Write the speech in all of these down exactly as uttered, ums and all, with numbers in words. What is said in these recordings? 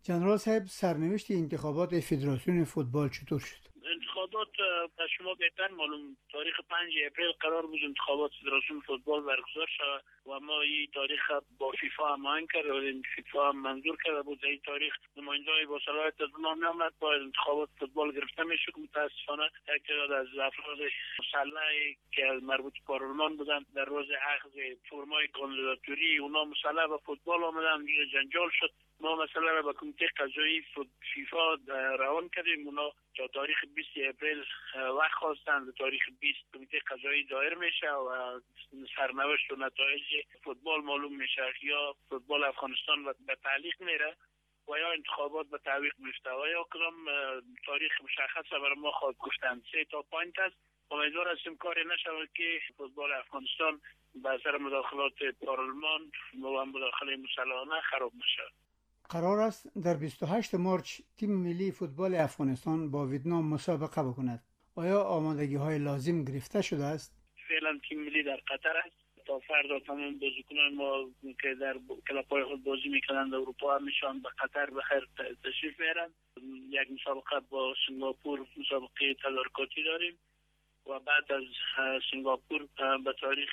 جنرال صاحب، سرنوشت انتخابات فدراسیون فوتبال چطور شد؟ انتخابات به شما بهتر معلوم تاریخ پنج اپریل قرار بود انتخابات فدراسیون فوتبال برگزار شود و ما این تاریخ با فیفا هم کرد و فیفا هم منظور کرده بود. این تاریخ نماینده‌های با صلاحیت از اونها می‌آمد باید انتخابات فوتبال گرفته میشد. متاسفانه یک تعداد از افراد مسلحی که مربوط به پارلمان بودند در روز اخذ فرمای کاندیداتوری اونا مسلح به فوتبال آمدن، جنجال شد. ما مسئله را به کمیته قضایی فیفا روان کردیم. اونا تا تاریخ بیست اپریل وقت خواستند. به تاریخ بیست کمیته قضایی دایر میشه و سرنوشت و نتایج فوتبال معلوم میشه. یا فوتبال افغانستان به تعلیق میره و یا انتخابات به تعویق میفته و یا کدام تاریخ مشخص برای ما خواهد گفتند. سه تا پوینت است. امیدوار هستیم کاری نشود که فوتبال افغانستان به اثر مداخلات پارلمان و مداخله مسلحانه خراب نشه. قرار است در بیست و هشتم مارس تیم ملی فوتبال افغانستان با ویتنام مسابقه بکند. آیا آمادگی های لازم گرفته شده است؟ فعلا تیم ملی در قطر است. تا فردا تمام بازیکنان ما که در کلاب‌های خود بازی میکنند در اروپا همیشان به قطر بخیر تشریف میارند. یک مسابقه با سنگاپور مسابقه تدارکاتی داریم و بعد از سنگاپور به تاریخ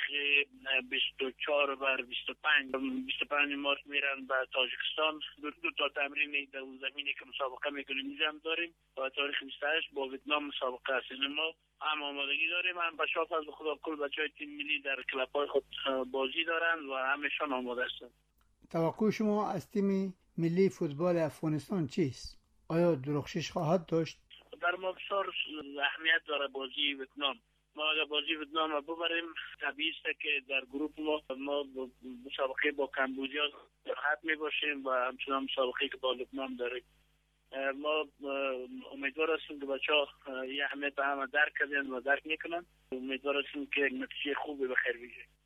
بیست و چهار بر بیست و پنج بیست و پنج مارس میرن به تاجیکستان. دو, دو تا تمرین در اون زمینی که مسابقه میکنیم میزم داریم و تاریخ بیست و هشت با ویتنام مسابقه است. ما هم آمادگی داریم، هم به شاف از خدا کل بچهای تیم ملی در کلاب‌های خود بازی دارند و همشان آماده هستند. توقع شما از تیم ملی فوتبال افغانستان چیست؟ آیا درخشش خواهد داشت؟ در ما بسیار اهمیت داره بازی ویتنام. ما اگر بازی ویتنام رو ببریم طبیعی است که در گروه ما ما مسابقه با کمبودیا راحت می باشیم و همچنان مسابقه که با لبنان داریم. ما امیدوار هستیم که بچه‌ها یه اهمیت همه درک کردن و درک میکنن. امیدوار هستیم که نتیجه خوبی به خیر بیاید.